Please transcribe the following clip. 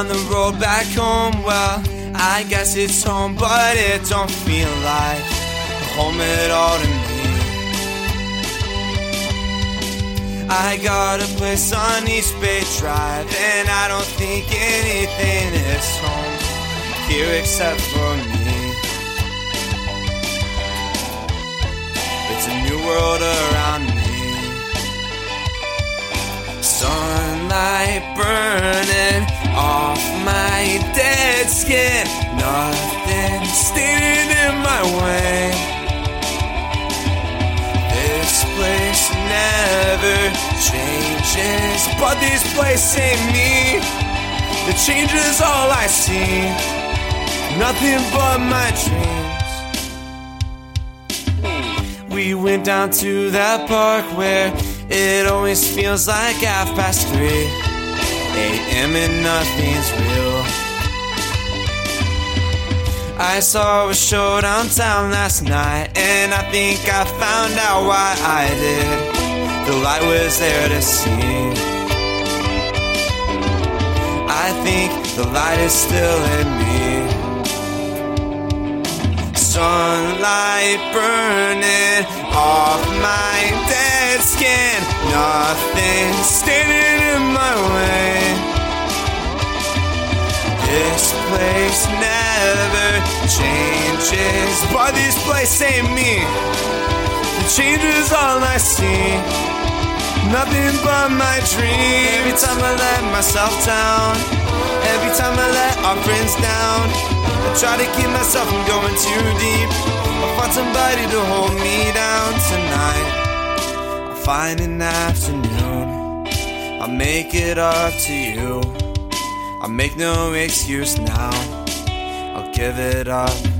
on the road back home. Well, I guess it's home, but it don't feel like home at all to me. I got a place on East Bay Drive, and I don't think anything is home here except for me. It's a new world around me. Sunlight burning off my dead skin, nothing standing in my way. This place never changes, but this place ain't me. The change is all I see, nothing but my dreams. We went down to that park where it always feels like 3:30 a.m. and nothing's real. I saw a show downtown last night, and I think I found out why I did. The light was there to see. I think the light is still in me. Sunlight burning off my dead skin, nothing standing in my way. This place never changes, but this place ain't me. The change is all I see, nothing but my dreams. Every time I let myself down, every time I let our friends down, I try to keep myself from going too deep. I'll find somebody to hold me down tonight. I'll find an afternoon, I'll make it up to you. I'll make no excuse now, I'll give it up.